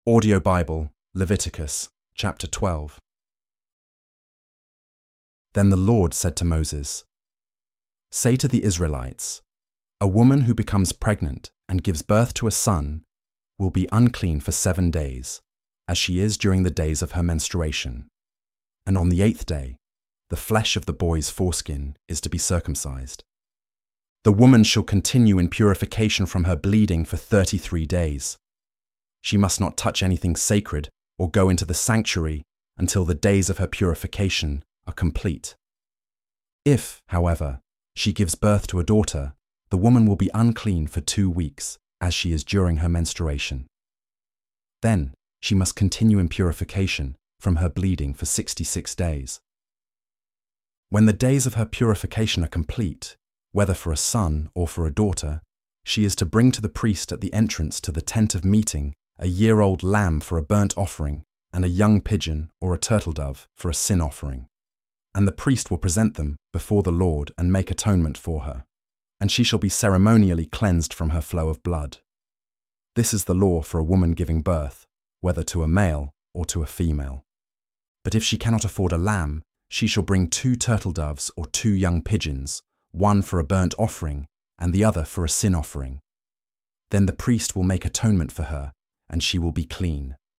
Audio Bible, Leviticus, chapter 12. Then the Lord said to Moses, "Say to the Israelites, a woman who becomes pregnant and gives birth to a son will be unclean for 7 days, as she is during the days of her menstruation. And on the 8th day, the flesh of the boy's foreskin is to be circumcised. The woman shall continue in purification from her bleeding for 33 days. She must not touch anything sacred or go into the sanctuary until the days of her purification are complete. If, however, she gives birth to a daughter, the woman will be unclean for 2 weeks, as she is during her menstruation. Then she must continue in purification from her bleeding for 66 days. When the days of her purification are complete, whether for a son or for a daughter, she is to bring to the priest at the entrance to the tent of meeting a year-old lamb for a burnt offering and a young pigeon or a turtle dove for a sin offering. And the priest will present them before the Lord and make atonement for her, and she shall be ceremonially cleansed from her flow of blood. This is the law for a woman giving birth, whether to a male or to a female. But if she cannot afford a lamb, she shall bring 2 turtle doves or 2 young pigeons, one for a burnt offering and the other for a sin offering. Then the priest will make atonement for her, and she will be clean.